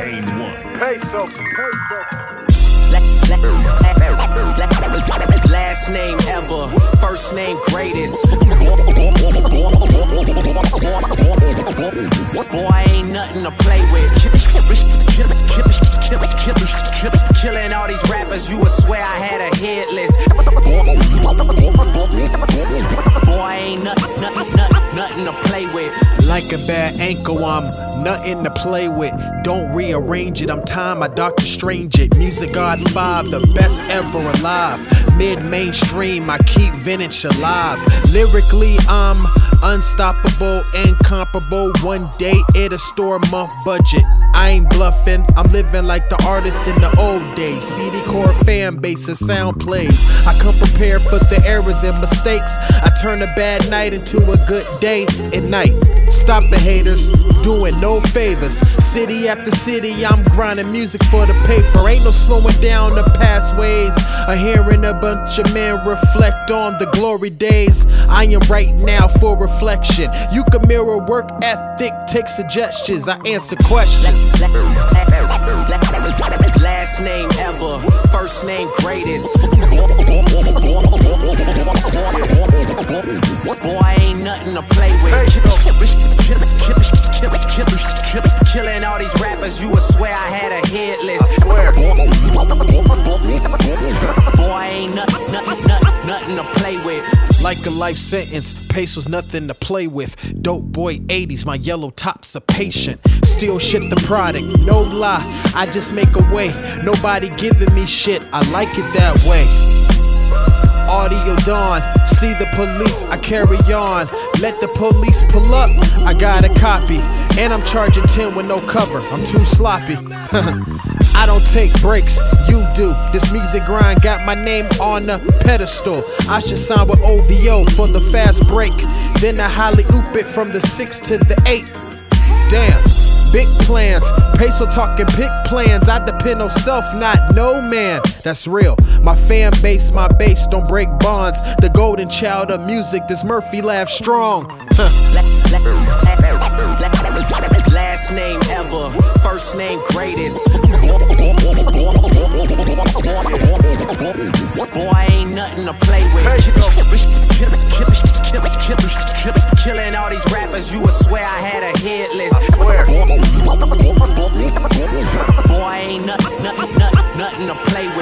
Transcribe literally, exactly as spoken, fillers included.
Main one. Peso. Last name ever, first name greatest. Boy, I ain't nothing to play with. Killing all these rappers, you would swear I had a hit list. Boy, I ain't nothing, nothing, nothing, nothing to play with. Like a bad ankle, I'm nothing to play with. Don't rearrange it, I'm time, I Doctor Strange it. Music God five, the best ever alive. Mid-mainstream, I keep vintage alive. Lyrically, I'm unstoppable, incomparable. One day it'll store month budget. I ain't bluffing, I'm living like the artists in the old days. C D core fan base and sound plays. I come prepared for the errors and mistakes. I turn a bad night into a good day at night. Stop the haters, doing no favors. City after city, I'm grinding music for the paper. Ain't no slowing down the past ways. I'm hearing a bunch of men reflect on the glory days. I am right now for reflection. You can mirror work ethic, take suggestions. I answer questions. Last name ever, first name greatest. Boy, I ain't nothing to play with. Killing all these rappers, you would swear I had a hit list. Boy, I ain't nothing, nothing, nothing, nothing to play with. Like a life sentence, Peso's nothing to play with. Dope boy eighties, my yellow tops a patient. Still shit the product, no lie, I just make a way. Nobody giving me shit, I like it that way. Audio dawn, see the police, I carry on. Let the police pull up, I got a copy. And I'm charging ten with no cover, I'm too sloppy. I don't take breaks, you do. This music grind got my name on the pedestal. I should sign with O V O for the fast break. Then I highly oop it from the six to the eight. Damn, big plans, Peso talking big plans. I depend on self, not no man. That's real, my fan base, my base don't break bonds. The golden child of music, this Murphy laugh strong. Last name ever, first name greatest. Boy, I ain't nothing to play with. Killing all these rappers, you would swear I had a hit list. Boy, I ain't nothing, nothing, nothing, nothing to play with.